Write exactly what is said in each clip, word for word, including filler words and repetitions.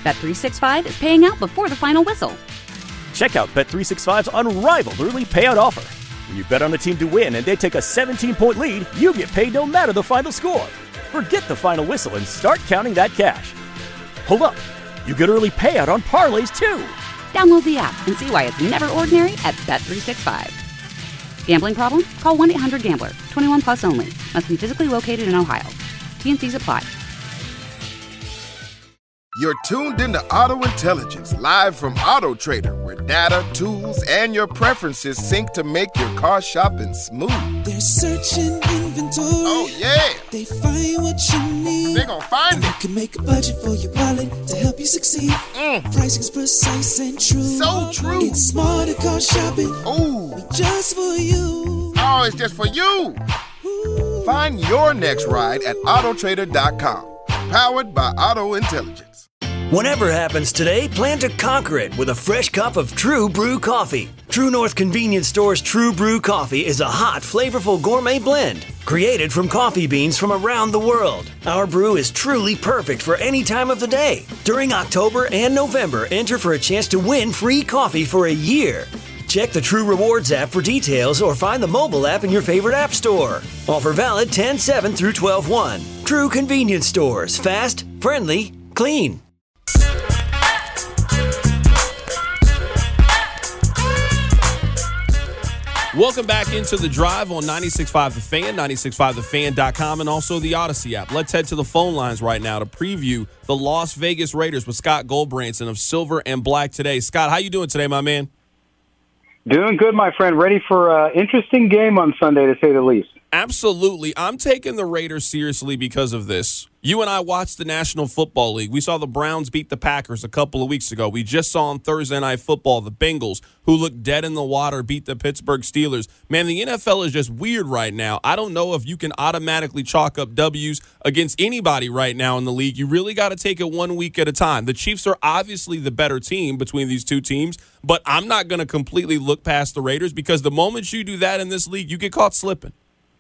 Bet three sixty-five is paying out before the final whistle. Check out Bet three sixty-five's unrivaled early payout offer. When you bet on a team to win and they take a seventeen-point lead, you get paid no matter the final score. Forget the final whistle and start counting that cash. Hold up. You get early payout on parlays, too. Download the app and see why it's never ordinary at Bet three sixty-five. Gambling problem? Call one eight hundred gambler. twenty-one plus only. Must be physically located in Ohio. T N Cs apply. You're tuned into Auto Intelligence, live from Auto Trader, where data, tools, and your preferences sync to make your car shopping smooth. They're searching inventory. Oh, yeah. They find what you need. They're gonna find and it. You can make a budget for your wallet to help you succeed. Mm. Pricing's precise and true. So true. It's smarter car shopping. Ooh. Just for you. Oh, it's just for you. Ooh. Find your next ride at auto trader dot com. Powered by Auto Intelligence. Whatever happens today, plan to conquer it with a fresh cup of True Brew coffee. True North Convenience Store's True Brew coffee is a hot, flavorful gourmet blend created from coffee beans from around the world. Our brew is truly perfect for any time of the day. During October and November, enter for a chance to win free coffee for a year. Check the True Rewards app for details or find the mobile app in your favorite app store. Offer valid ten seven through twelve one. True Convenience Stores. Fast, friendly, clean. Welcome back into The Drive on ninety-six point five The Fan, ninety-six point five the fan dot com, and also the Odyssey app. Let's head to the phone lines right now to preview the Las Vegas Raiders with Scott Goldbranson of Silver and Black today. Scott, how you doing today, my man? Doing good, my friend. Ready for an interesting game on Sunday, to say the least. Absolutely. I'm taking the Raiders seriously because of this. You and I watched the National Football League. We saw the Browns beat the Packers a couple of weeks ago. We just saw on Thursday Night Football the Bengals, who looked dead in the water, beat the Pittsburgh Steelers. Man, the N F L is just weird right now. I don't know if you can automatically chalk up W's against anybody right now in the league. You really got to take it one week at a time. The Chiefs are obviously the better team between these two teams, but I'm not going to completely look past the Raiders because the moment you do that in this league, you get caught slipping.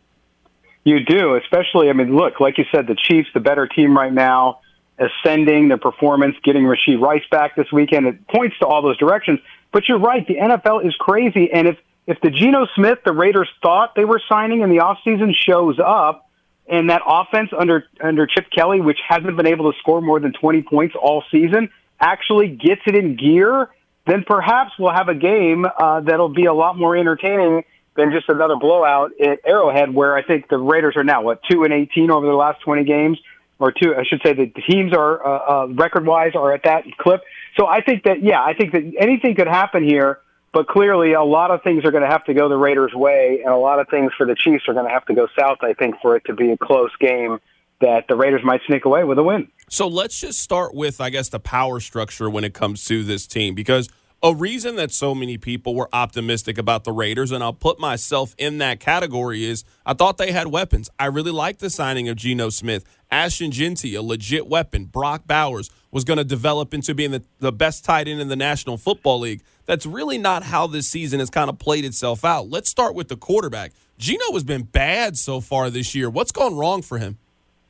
You do, especially, I mean, look, like you said, the Chiefs, the better team right now, ascending their performance, getting Rashee Rice back this weekend. It points to all those directions. But you're right, the N F L is crazy. And if, if the Geno Smith the Raiders thought they were signing in the offseason shows up, and that offense under under Chip Kelly, which hasn't been able to score more than twenty points all season, actually gets it in gear, then perhaps we'll have a game uh, that'll be a lot more entertaining than just another blowout at Arrowhead, where I think the Raiders are now, what, two and eighteen over the last twenty games? Or two, I should say the teams are, uh, uh, record-wise, are at that clip. So I think that, yeah, I think that anything could happen here, but clearly a lot of things are going to have to go the Raiders' way, and a lot of things for the Chiefs are going to have to go south, I think, for it to be a close game that the Raiders might sneak away with a win. So let's just start with, I guess, the power structure when it comes to this team, because a reason that so many people were optimistic about the Raiders, and I'll put myself in that category, is I thought they had weapons. I really liked the signing of Geno Smith. Ashton Jeanty, a legit weapon. Brock Bowers was going to develop into being the, the best tight end in the National Football League. That's really not how this season has kind of played itself out. Let's start with the quarterback. Geno has been bad so far this year. What's gone wrong for him?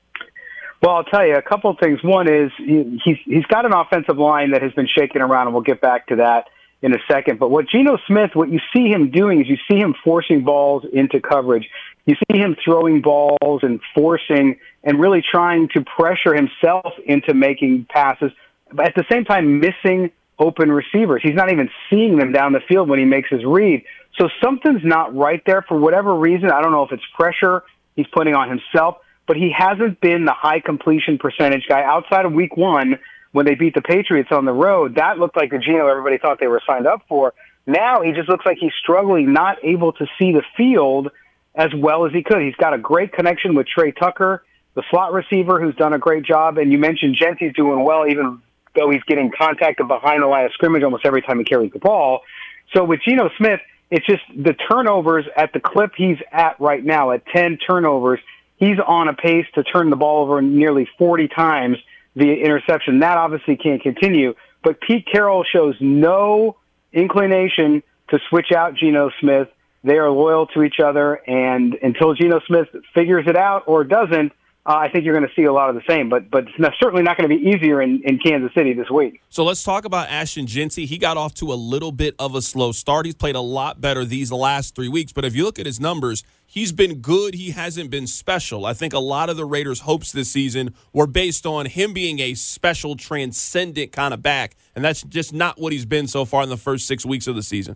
Well, I'll tell you a couple of things. One is he's he's got an offensive line that has been shaking around, and we'll get back to that in a second. But what Geno Smith, what you see him doing is you see him forcing balls into coverage. You see him throwing balls and forcing and really trying to pressure himself into making passes, but at the same time missing open receivers. He's not even seeing them down the field when he makes his read. So something's not right there for whatever reason. I don't know if it's pressure he's putting on himself, but he hasn't been the high completion percentage guy outside of week one when they beat the Patriots on the road. That looked like the Geno everybody thought they were signed up for. Now he just looks like he's struggling, not able to see the field as well as he could. He's got a great connection with Trey Tucker, the slot receiver, who's done a great job. And you mentioned Jeanty's doing well, even though he's getting contacted behind the line of scrimmage almost every time he carries the ball. So with Geno Smith, it's just the turnovers at the clip he's at right now, at ten turnovers, he's on a pace to turn the ball over nearly forty times via interception. That obviously can't continue. But Pete Carroll shows no inclination to switch out Geno Smith. They are loyal to each other, and until Geno Smith figures it out or doesn't, uh, I think you're going to see a lot of the same. But but it's not, certainly not going to be easier in, in Kansas City this week. So let's talk about Ashton Jeanty. He got off to a little bit of a slow start. He's played a lot better these last three weeks. But if you look at his numbers, he's been good. He hasn't been special. I think a lot of the Raiders' hopes this season were based on him being a special, transcendent kind of back, and that's just not what he's been so far in the first six weeks of the season.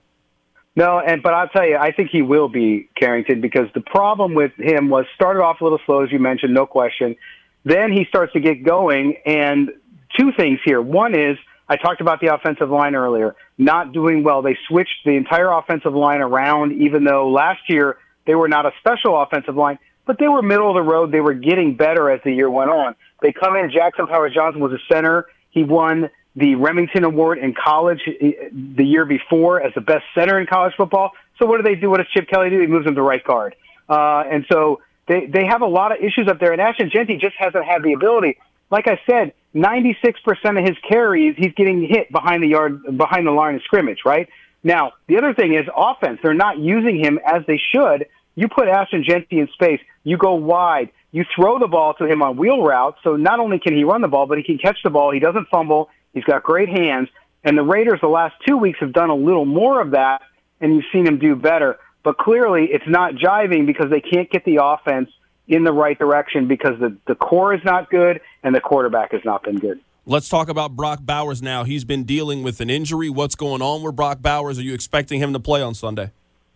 No, and but I'll tell you, I think he will be, Carrington, because the problem with him was started off a little slow, as you mentioned, no question. Then he starts to get going, and two things here. One is, I talked about the offensive line earlier, not doing well. They switched the entire offensive line around, even though last year they were not a special offensive line, but they were middle of the road. They were getting better as the year went on. They come in, Jackson Powers-Johnson was a center. He won the Remington Award in college the year before as the best center in college football. So what do they do? What does Chip Kelly do? He moves him to right guard. Uh, and so they, they have a lot of issues up there, and Ashton Jeanty just hasn't had the ability. Like I said, ninety-six percent of his carries, he's getting hit behind the yard, behind the line of scrimmage, right? Now, the other thing is offense. They're not using him as they should. You put Ashton Jeanty in space, you go wide, you throw the ball to him on wheel routes, so not only can he run the ball, but he can catch the ball, he doesn't fumble, he's got great hands, and the Raiders the last two weeks have done a little more of that, and you've seen him do better. But clearly it's not jiving because they can't get the offense in the right direction because the, the core is not good and the quarterback has not been good. Let's talk about Brock Bowers now. He's been dealing with an injury. What's going on with Brock Bowers? Are you expecting him to play on Sunday?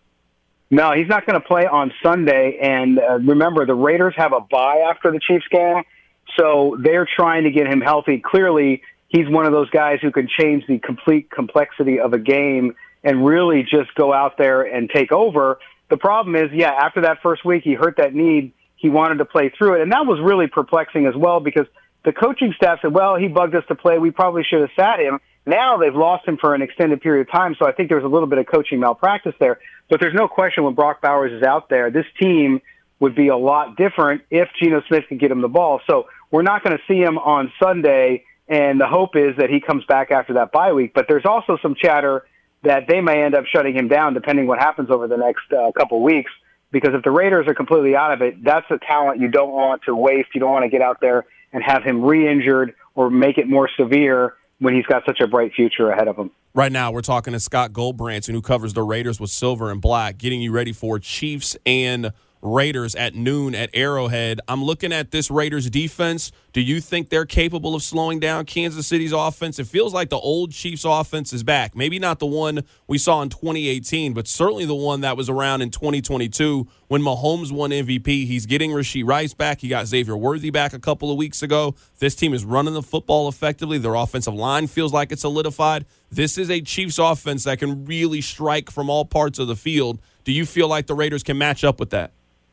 No, he's not going to play on Sunday. And uh, remember, the Raiders have a bye after the Chiefs game, so they're trying to get him healthy. Clearly, he's one of those guys who can change the complete complexity of a game and really just go out there and take over. The problem is, yeah, after that first week, he hurt that knee. He wanted to play through it, and that was really perplexing as well because the coaching staff said, well, he bugged us to play. We probably should have sat him. Now they've lost him for an extended period of time, so I think there's a little bit of coaching malpractice there. But there's no question when Brock Bowers is out there, this team would be a lot different if Geno Smith can get him the ball. So we're not going to see him on Sunday, and the hope is that he comes back after that bye week. But there's also some chatter that they may end up shutting him down depending what happens over the next uh, couple weeks, because if the Raiders are completely out of it, that's a talent you don't want to waste. You don't want to get out there and have him re-injured or make it more severe when he's got such a bright future ahead of him. Right now, we're talking to Scott Goldbranson, who covers the Raiders with Silver and Black, getting you ready for Chiefs and Raiders at noon at Arrowhead. I'm looking at this Raiders defense. Do you think they're capable of slowing down Kansas City's offense? It feels like the old Chiefs offense is back. Maybe not the one we saw in twenty eighteen, but certainly the one that was around in twenty twenty-two when Mahomes won M V P. He's getting Rashee Rice back. He got Xavier Worthy back a couple of weeks ago. This team is running the football effectively. Their offensive line feels like it's solidified. This is a Chiefs offense that can really strike from all parts of the field. Do you feel like the Raiders can match up with that?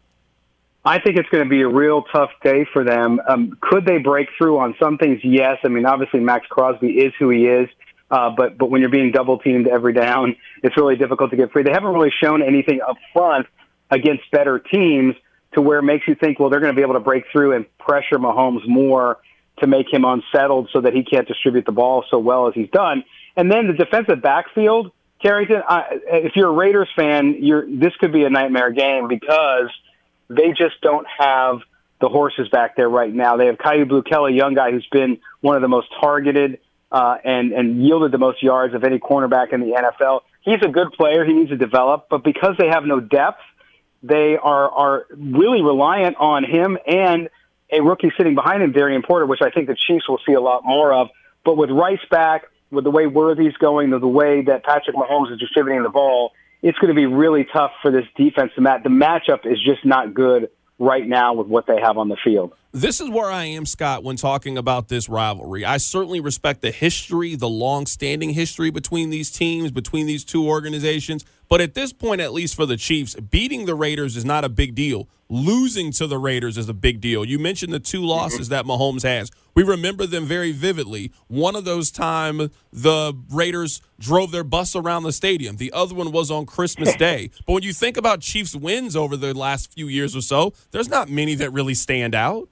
I think it's going to be a real tough day for them. Um, could they break through on some things? Yes. I mean, obviously Max Crosby is who he is, uh, but but when you're being double-teamed every down, it's really difficult to get free. They haven't really shown anything up front against better teams to where it makes you think, well, they're going to be able to break through and pressure Mahomes more to make him unsettled so that he can't distribute the ball so well as he's done. And then the defensive backfield, Carrington, I, if you're a Raiders fan, you're, this could be a nightmare game because they just don't have the horses back there right now. They have Kyu Blu Kelly, a young guy who's been one of the most targeted uh, and, and yielded the most yards of any cornerback in the N F L. He's a good player. He needs to develop. But because they have no depth, they are, are really reliant on him and a rookie sitting behind him, Darian Porter, which I think the Chiefs will see a lot more of. But with Rice back, with the way Worthy's going, the way that Patrick Mahomes is distributing the ball, it's going to be really tough for this defense to match. The matchup is just not good right now with what they have on the field. This is where I am, Scott, when talking about this rivalry. I certainly respect the history, the long-standing history between these teams, between these two organizations. But at this point, at least for the Chiefs, beating the Raiders is not a big deal. Losing to the Raiders is a big deal. You mentioned the two losses that Mahomes has. We remember them very vividly. One of those times the Raiders drove their bus around the stadium. The other one was on Christmas Day. But when you think about Chiefs wins over the last few years or so, there's not many that really stand out.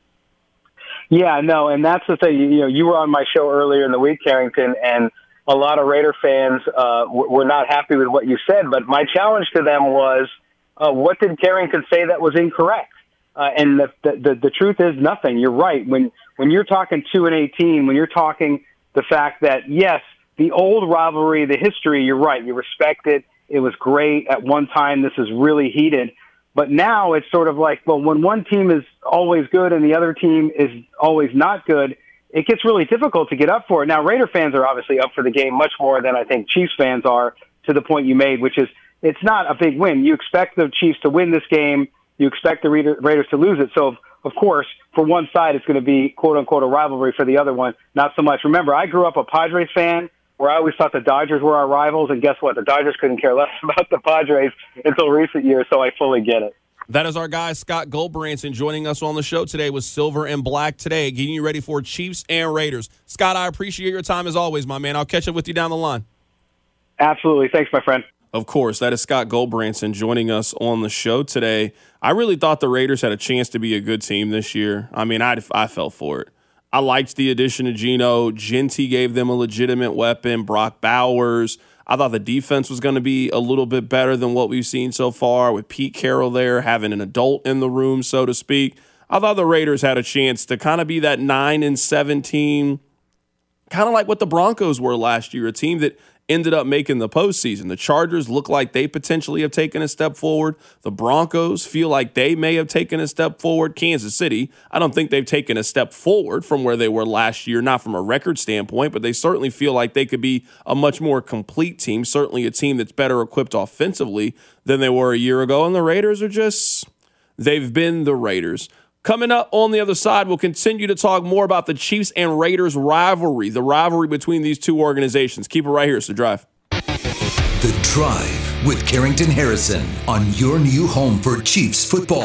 Yeah, no, and that's the thing. You know, you were on my show earlier in the week, Carrington, and a lot of Raider fans uh, were not happy with what you said. But my challenge to them was, uh, what did Carrington say that was incorrect? Uh, and the, the the truth is nothing. You're right. When when you're talking two and eighteen, when you're talking the fact that, yes, the old rivalry, the history, you're right. You respect it. It was great. At one time, this is really heated. But now it's sort of like, well, when one team is always good and the other team is always not good, it gets really difficult to get up for it. Now, Raider fans are obviously up for the game much more than I think Chiefs fans are, to the point you made, which is it's not a big win. You expect the Chiefs to win this game. You expect the Raiders to lose it. So, of course, for one side, it's going to be, quote-unquote, a rivalry. For the other one, not so much. Remember, I grew up a Padres fan where I always thought the Dodgers were our rivals, and guess what? The Dodgers couldn't care less about the Padres until recent years, so I fully get it. That is our guy, Scott Goldbranson, joining us on the show today with Silver and Black today, getting you ready for Chiefs and Raiders. Scott, I appreciate your time as always, my man. I'll catch up with you down the line. Absolutely. Thanks, my friend. Of course, that is Scott Goldbranson joining us on the show today. I really thought the Raiders had a chance to be a good team this year. I mean, I, I fell for it. I liked the addition of Geno. Genty gave them a legitimate weapon. Brock Bowers. I thought the defense was going to be a little bit better than what we've seen so far with Pete Carroll there, having an adult in the room, so to speak. I thought the Raiders had a chance to kind of be that nine and seventeen, kind of like what the Broncos were last year, a team that ended up making the postseason. The Chargers look like they potentially have taken a step forward. The Broncos feel like they may have taken a step forward. Kansas City, I don't think they've taken a step forward from where they were last year, not from a record standpoint, but they certainly feel like they could be a much more complete team, certainly a team that's better equipped offensively than they were a year ago. And the Raiders are just, they've been the Raiders. Coming up on the other side, we'll continue to talk more about the Chiefs and Raiders rivalry, the rivalry between these two organizations. Keep it right here. It's The Drive. The Drive with Carrington Harrison on your new home for Chiefs football.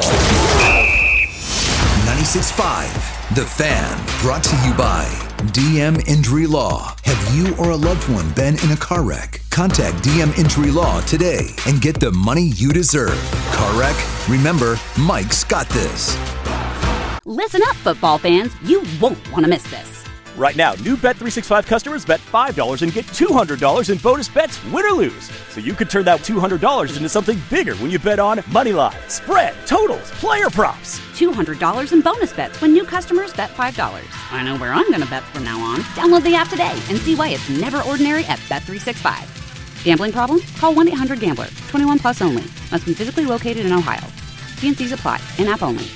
ninety-six point five, The Fan, brought to you by D M Injury Law. Have you or a loved one been in a car wreck? Contact D M Injury Law today and get the money you deserve. Car wreck? Remember, Mike's got this. Listen up, football fans. You won't want to miss this. Right now, new Bet three sixty-five customers bet five dollars and get two hundred dollars in bonus bets, win or lose. So you could turn that two hundred dollars into something bigger when you bet on money line, spread, totals, player props. two hundred dollars in bonus bets when new customers bet five dollars. I know where I'm going to bet from now on. Download the app today and see why it's never ordinary at Bet three sixty-five. Gambling problem? Call one eight hundred gambler. twenty-one plus only. Must be physically located in Ohio. T N Cs apply. In-app only.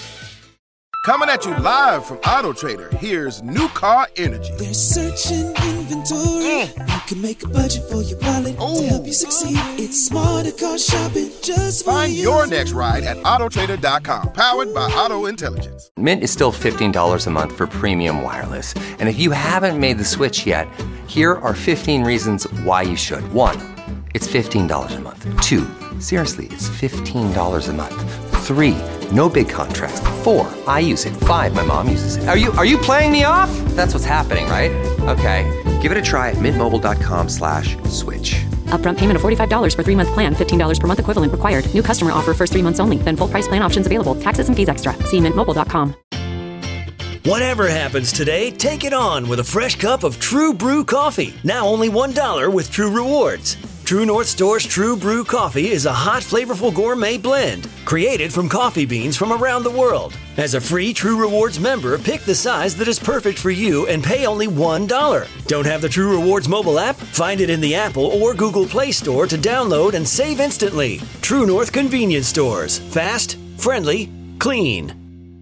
Coming at you live from Auto Trader, here's New Car Energy. They're searching inventory. Mm. You can make a budget for your wallet Ooh. to help you succeed. It's smarter car shopping just for Find you. your next ride at auto trader dot com, powered by Auto Intelligence. Mint is still fifteen dollars a month for premium wireless. And if you haven't made the switch yet, here are fifteen reasons why you should. One, it's fifteen dollars a month. Two, seriously, it's fifteen dollars a month. Three, no big contracts. Four, I use it. Five, my mom uses it. Are you are you playing me off? That's what's happening, right? Okay, give it a try at mintmobile.com slash switch. Upfront payment of forty-five dollars for three-month plan, fifteen dollars per month equivalent required. New customer offer first three months only. Then full price plan options available. Taxes and fees extra. See mint mobile dot com. Whatever happens today, take it on with a fresh cup of True Brew coffee. Now only one dollar with True Rewards. True North Store's True Brew Coffee is a hot, flavorful gourmet blend created from coffee beans from around the world. As a free True Rewards member, pick the size that is perfect for you and pay only one dollar. Don't have the True Rewards mobile app? Find it in the Apple or Google Play Store to download and save instantly. True North Convenience Stores. Fast, friendly, clean.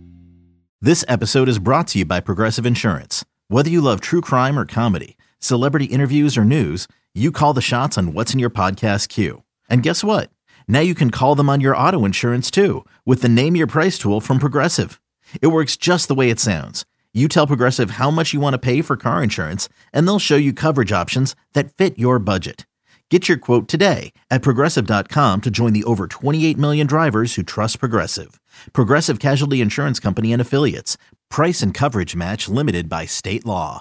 This episode is brought to you by Progressive Insurance. Whether you love true crime or comedy, celebrity interviews or news, you call the shots on what's in your podcast queue. And guess what? Now you can call them on your auto insurance too with the Name Your Price tool from Progressive. It works just the way it sounds. You tell Progressive how much you want to pay for car insurance, and they'll show you coverage options that fit your budget. Get your quote today at Progressive dot com to join the over twenty-eight million drivers who trust Progressive. Progressive Casualty Insurance Company and Affiliates. Price and coverage match limited by state law.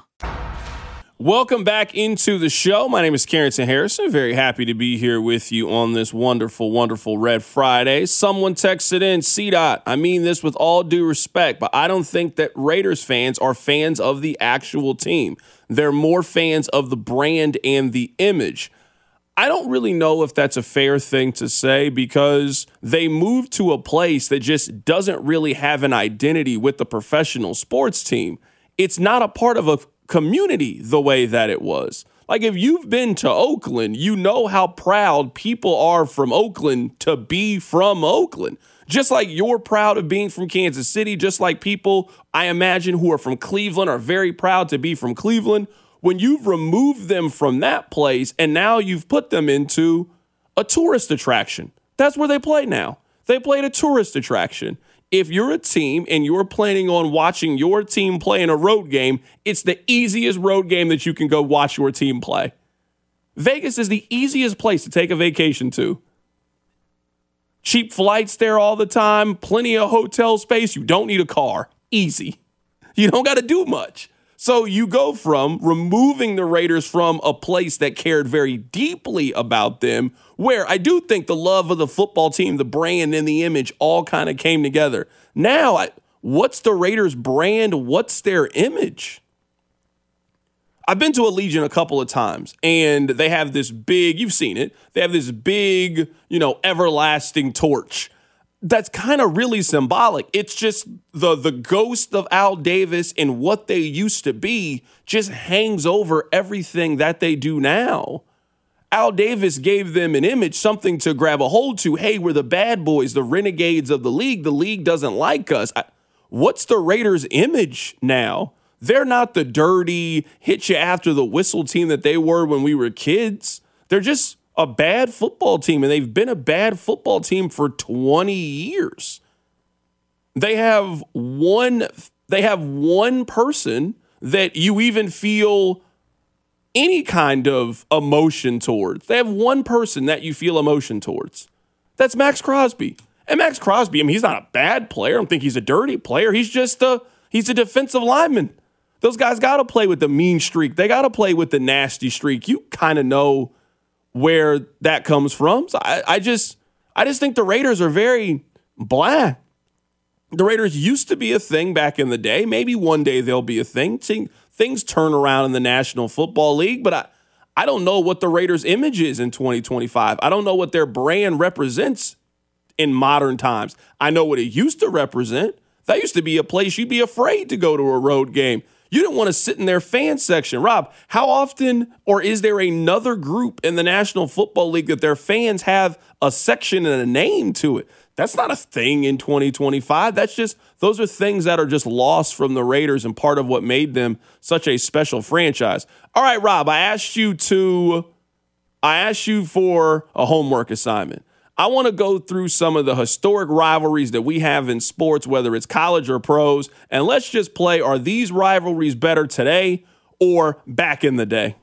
Welcome back into the show. My name is Carrington Harrison. Very happy to be here with you on this wonderful, wonderful Red Friday. Someone texted in, C. Dot, I mean this with all due respect, but I don't think that Raiders fans are fans of the actual team. They're more fans of the brand and the image. I don't really know if that's a fair thing to say because they moved to a place that just doesn't really have an identity with the professional sports team. It's not a part of a community the way that it was. Like if you've been to Oakland, you know how proud people are from Oakland to be from Oakland. Just like you're proud of being from Kansas City, just like people, I imagine, who are from Cleveland are very proud to be from Cleveland. When you've removed them from that place and now you've put them into a tourist attraction, that's where they play now. They played a tourist attraction. If you're a team and you're planning on watching your team play in a road game, it's the easiest road game that you can go watch your team play. Vegas is the easiest place to take a vacation to. Cheap flights there all the time, plenty of hotel space. You don't need a car. Easy. You don't got to do much. So you go from removing the Raiders from a place that cared very deeply about them, where I do think the love of the football team, the brand, and the image all kind of came together. Now, I, what's the Raiders' brand? What's their image? I've been to Allegiant a couple of times, and they have this big, you've seen it, they have this big, you know, everlasting torch. That's kind of really symbolic. It's just the the ghost of Al Davis and what they used to be just hangs over everything that they do now. Al Davis gave them an image, something to grab a hold to. Hey, we're the bad boys, the renegades of the league. The league doesn't like us. I, what's the Raiders' image now? They're not the dirty, hit you after the whistle team that they were when we were kids. They're just a bad football team, and they've been a bad football team for twenty years. They have one, they have one person that you even feel any kind of emotion towards. They have one person that you feel emotion towards. That's Max Crosby. And Max Crosby, I mean, he's not a bad player. I don't think he's a dirty player. He's just a, he's a defensive lineman. Those guys got to play with the mean streak. They got to play with the nasty streak. You kind of know where that comes from. So I, I just I just think the Raiders are very blah. The Raiders used to be a thing back in the day. Maybe one day they'll be a thing. Things turn around in the National Football League, but I, I don't know what the Raiders' image is in twenty twenty-five. I don't know what their brand represents in modern times. I know what it used to represent. That used to be a place you'd be afraid to go to a road game. You didn't want to sit in their fan section. Rob, how often, or is there another group in the National Football League that their fans have a section and a name to it? That's not a thing in twenty twenty-five. That's just, those are things that are just lost from the Raiders and part of what made them such a special franchise. All right, Rob, I asked you to, I asked you for a homework assignment. I want to go through some of the historic rivalries that we have in sports, whether it's college or pros, and let's just play, are these rivalries better today or back in the day?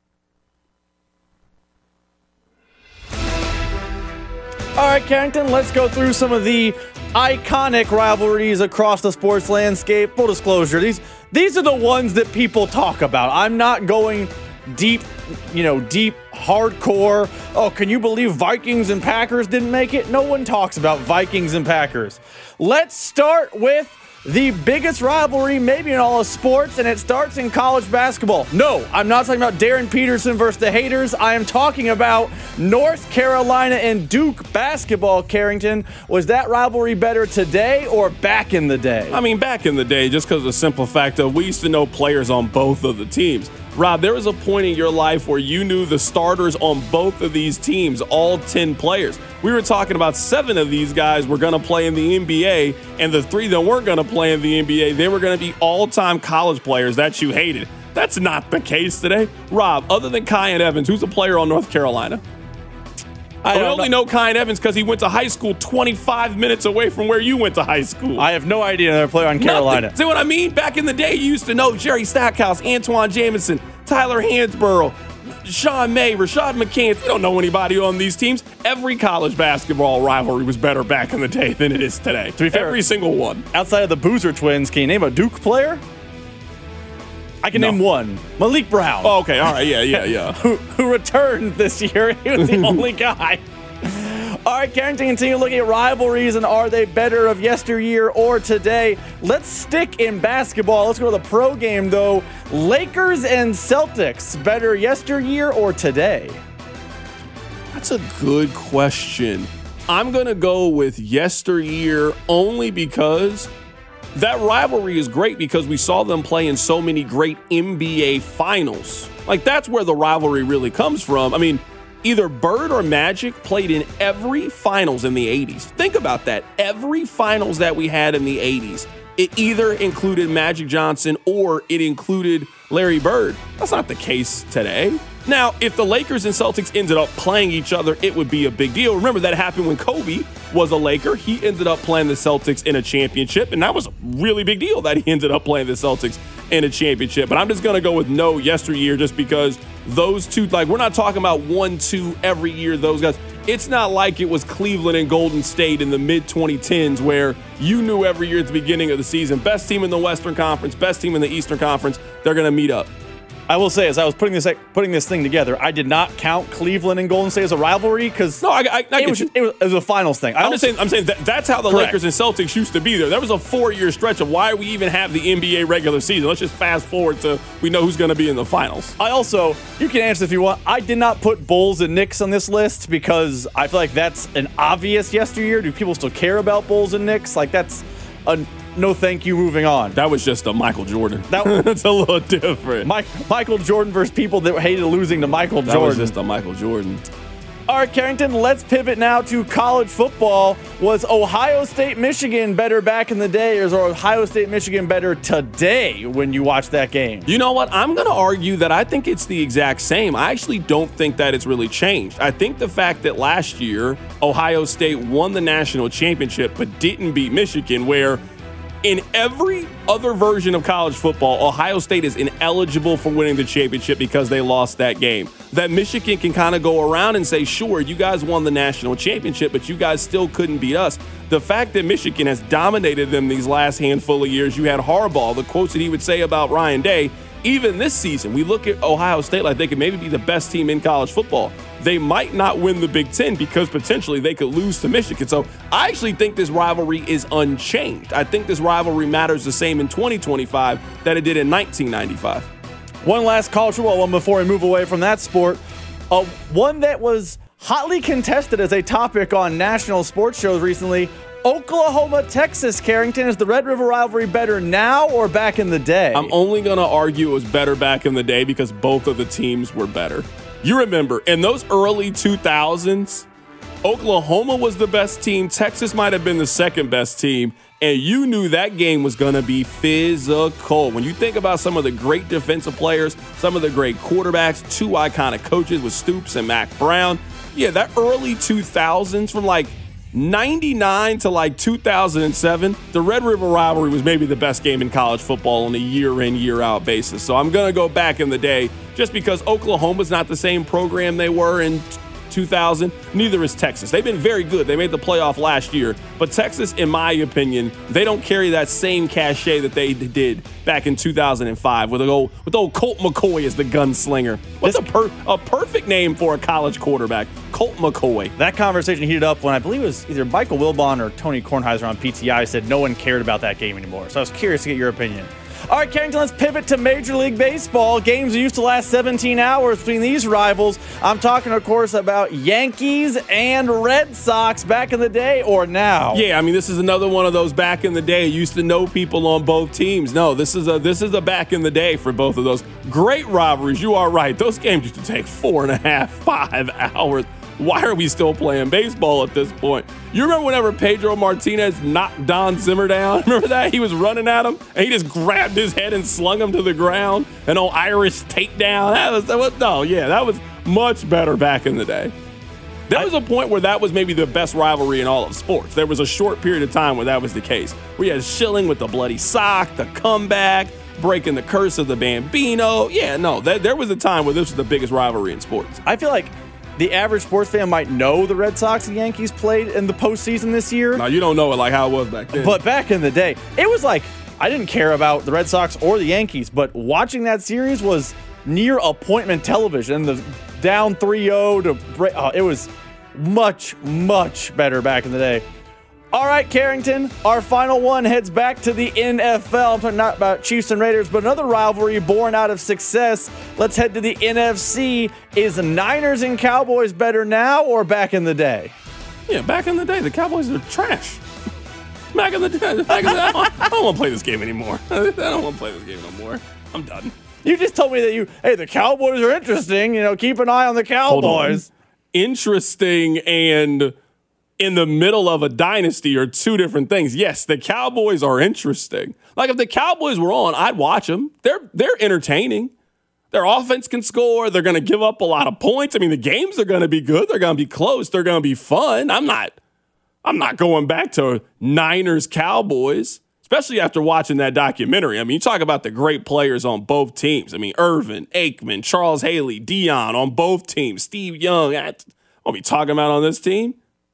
All right, Carrington, let's go through some of the iconic rivalries across the sports landscape. Full disclosure, these these are the ones that people talk about. I'm not going deep, you know, deep, hardcore. Oh, can you believe Vikings and Packers didn't make it? No one talks about Vikings and Packers. Let's start with the biggest rivalry maybe in all of sports, and it starts in college basketball. No, I'm not talking about Darren Peterson versus the haters. I am talking about North Carolina and Duke basketball, Carrington. Was that rivalry better today or back in the day? I mean, back in the day, just because of the simple fact of we used to know players on both of the teams. Rob, there was a point in your life where you knew the starters on both of these teams, all ten players. We were talking about seven of these guys were going to play in the N B A, and the three that weren't going to play in the N B A, they were going to be all-time college players that you hated. That's not the case today. Rob, other than Kyan Evans, who's a player on North Carolina? I only know Kyan Evans because he went to high school twenty-five minutes away from where you went to high school. I have no idea another player on Carolina. See what I mean? Back in the day, you used to know Jerry Stackhouse, Antoine Jamison, Tyler Hansborough, Sean May, Rashad McCants. You don't know anybody on these teams. Every college basketball rivalry was better back in the day than it is today. To be fair, every single one. Outside of the Boozer twins, can you name a Duke player? I can no. name one. Malik Brown. Oh, okay. All right. Yeah, yeah, yeah. who, who returned this year. He was the only guy. All right, Carrington, continue looking at rivalries and are they better of yesteryear or today? Let's stick in basketball. Let's go to the pro game, though. Lakers and Celtics, better yesteryear or today? That's a good question. I'm going to go with yesteryear only because that rivalry is great because we saw them play in so many great N B A finals. Like, that's where the rivalry really comes from. I mean, either Bird or Magic played in every finals in the eighties. Think about that. Every finals that we had in the eighties, it either included Magic Johnson or it included Larry Bird. That's not the case today. Now, if the Lakers and Celtics ended up playing each other, it would be a big deal. Remember, that happened when Kobe was a Laker. He ended up playing the Celtics in a championship, and that was a really big deal that he ended up playing the Celtics in a championship. But I'm just going to go with no yesteryear just because those two, like, we're not talking about one, two every year, those guys. It's not like it was Cleveland and Golden State in the mid twenty tens where you knew every year at the beginning of the season, best team in the Western Conference, best team in the Eastern Conference, they're going to meet up. I will say, as I was putting this putting this thing together, I did not count Cleveland and Golden State as a rivalry because no, I, I, I it, was, it, was, it was a finals thing. I I'm just saying, I'm saying that that's how the Correct. Lakers and Celtics used to be there. There was a four-year stretch of why we even have the N B A regular season. Let's just fast forward to we know who's going to be in the finals. I also, you can answer if you want, I did not put Bulls and Knicks on this list because I feel like that's an obvious yesteryear. Do people still care about Bulls and Knicks? Like, that's a no thank you, moving on. That was just a Michael Jordan. That, That's a little different. Mike, Michael Jordan versus people that hated losing to Michael that Jordan. That was just a Michael Jordan. All right, Carrington, let's pivot now to college football. Was Ohio State, Michigan better back in the day, or is Ohio State, Michigan better today when you watch that game? You know what? I'm going to argue that I think it's the exact same. I actually don't think that it's really changed. I think the fact that last year Ohio State won the national championship but didn't beat Michigan, where in every other version of college football, Ohio State is ineligible for winning the championship because they lost that game. That Michigan can kind of go around and say, sure, you guys won the national championship, but you guys still couldn't beat us. The fact that Michigan has dominated them these last handful of years, you had Harbaugh, the quotes that he would say about Ryan Day, even this season, we look at Ohio State like they could maybe be the best team in college football. They might not win the Big Ten because potentially they could lose to Michigan. So I actually think this rivalry is unchanged. I think this rivalry matters the same in twenty twenty-five that it did in nineteen ninety-five. One last college football one before we move away from that sport. Uh, one that was hotly contested as a topic on national sports shows recently. Oklahoma, Texas, Carrington. Is the Red River rivalry better now or back in the day? I'm only going to argue it was better back in the day because both of the teams were better. You remember, in those early two thousands, Oklahoma was the best team. Texas might have been the second best team. And you knew that game was going to be physical. When you think about some of the great defensive players, some of the great quarterbacks, two iconic coaches with Stoops and Mac Brown. Yeah, that early two thousands from like ninety-nine to like two thousand seven, the Red River rivalry was maybe the best game in college football on a year-in, year-out basis. So I'm going to go back in the day just because Oklahoma's not the same program they were in two thousand. Neither is Texas. They've been very good. They made the playoff last year. But Texas, in my opinion, they don't carry that same cachet that they did back in two thousand five with old, with old Colt McCoy as the gunslinger. What's this, a, per, a perfect name for a college quarterback? Colt McCoy. That conversation heated up when I believe it was either Michael Wilbon or Tony Kornheiser on P T I said no one cared about that game anymore. So I was curious to get your opinion. All right, Carrington, let's pivot to Major League Baseball. Games used to last seventeen hours between these rivals. I'm talking, of course, about Yankees and Red Sox back in the day or now. Yeah, I mean, this is another one of those back in the day. You used to know people on both teams. No, this is a this is a back in the day for both of those. Great rivalries. You are right. Those games used to take four and a half, five hours. Why are we still playing baseball at this point? You remember whenever Pedro Martinez knocked Don Zimmer down? Remember that? He was running at him, and he just grabbed his head and slung him to the ground. An old Irish takedown. That was, that was no, yeah, that was much better back in the day. There was a point where that was maybe the best rivalry in all of sports. There was a short period of time where that was the case. We had Schilling with the bloody sock, the comeback, breaking the curse of the Bambino. Yeah, no, that, there was a time where this was the biggest rivalry in sports. I feel like the average sports fan might know the Red Sox and Yankees played in the postseason this year. No, you don't know it like how it was back then. But back in the day, it was like, I didn't care about the Red Sox or the Yankees, but watching that series was near appointment television. The down three oh to break, uh, it was much, much better back in the day. All right, Carrington, our final one heads back to the N F L. I'm talking not about Chiefs and Raiders, but another rivalry born out of success. Let's head to the N F C. Is the Niners and Cowboys better now or back in the day? Yeah, back in the day, the Cowboys are trash. Back in the day, back in the, I don't, I don't want to play this game anymore. I don't want to play this game no more. I'm done. You just told me that you, hey, the Cowboys are interesting. You know, keep an eye on the Cowboys. Interesting and in the middle of a dynasty are two different things. Yes, the Cowboys are interesting. Like if the Cowboys were on, I'd watch them. They're they're entertaining. Their offense can score. They're going to give up a lot of points. I mean, the games are going to be good. They're going to be close. They're going to be fun. I'm not I'm not going back to Niners Cowboys, especially after watching that documentary. I mean, you talk about the great players on both teams. I mean, Irvin, Aikman, Charles Haley, Dion on both teams, Steve Young. What are we talking about on this team?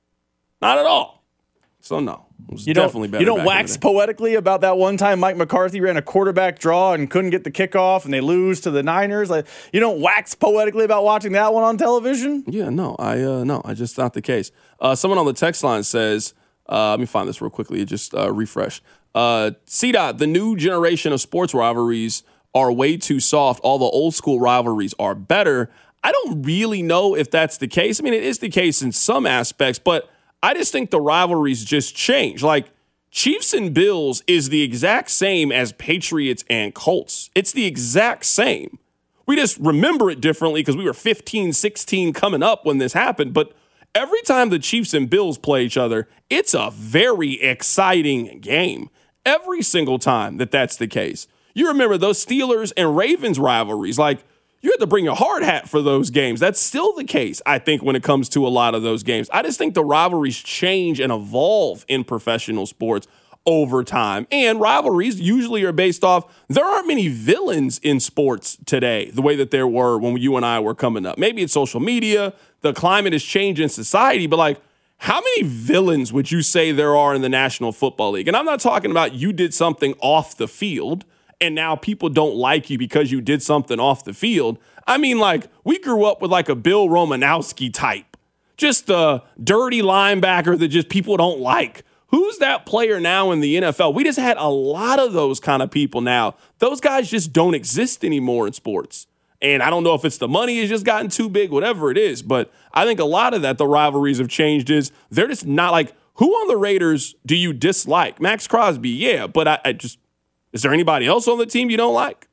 Not at all. So, no. It was you definitely don't, better. You don't wax poetically about that one time Mike McCarthy ran a quarterback draw and couldn't get the kickoff and they lose to the Niners? Like, you don't wax poetically about watching that one on television? Yeah, no. I uh, no, I just not the case. Uh, someone on the text line says, uh, let me find this real quickly. It just uh, refreshed. Uh, C-Dot, the new generation of sports rivalries are way too soft. All the old school rivalries are better. I don't really know if that's the case. I mean, it is the case in some aspects, but I just think the rivalries just change. Like, Chiefs and Bills is the exact same as Patriots and Colts. It's the exact same. We just remember it differently because we were fifteen, sixteen coming up when this happened. But every time the Chiefs and Bills play each other, it's a very exciting game. Every single time that that's the case. You remember those Steelers and Ravens rivalries. Like, you had to bring your hard hat for those games. That's still the case, I think, when it comes to a lot of those games. I just think the rivalries change and evolve in professional sports over time. And rivalries usually are based off, there aren't many villains in sports today, the way that there were when you and I were coming up. Maybe it's social media, the climate has changed in society, but like, how many villains would you say there are in the National Football League? And I'm not talking about you did something off the field and now people don't like you because you did something off the field. I mean, like, we grew up with like a Bill Romanowski type, just a dirty linebacker that just people don't like. Who's that player now in the N F L? We just had a lot of those kind of people now. Those guys just don't exist anymore in sports. And I don't know if it's the money has just gotten too big, whatever it is. But I think a lot of that, the rivalries have changed is they're just not like, who on the Raiders do you dislike? Max Crosby, yeah. But I, I just, is there anybody else on the team you don't like?